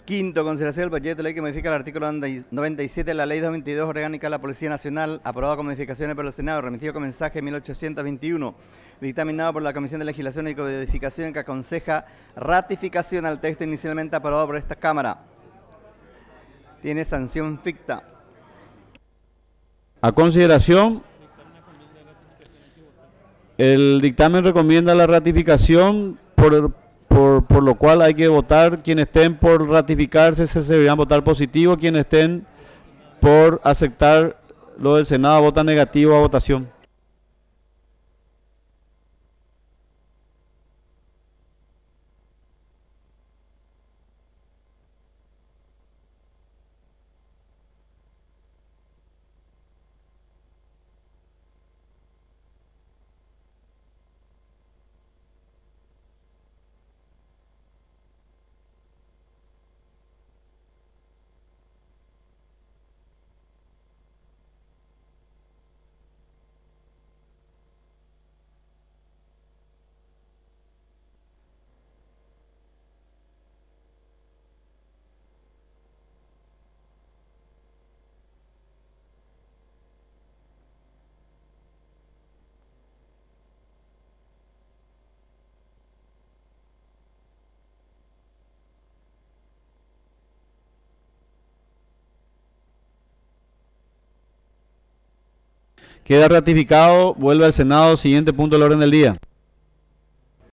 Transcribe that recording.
Quinto, consideración del proyecto de ley que modifica el artículo 97 de la Ley 222 Orgánica de la Policía Nacional, aprobado con modificaciones por el Senado, remitido con mensaje 1821, dictaminado por la Comisión de Legislación y Codificación, que aconseja ratificación al texto inicialmente aprobado por esta Cámara. Tiene sanción ficta. A consideración, el dictamen recomienda la ratificación, por lo cual hay que votar. Quienes estén por ratificarse se deberían votar positivo, quienes estén por aceptar lo del Senado votan negativo a votación. Queda ratificado, vuelve al Senado. Siguiente punto del orden del día.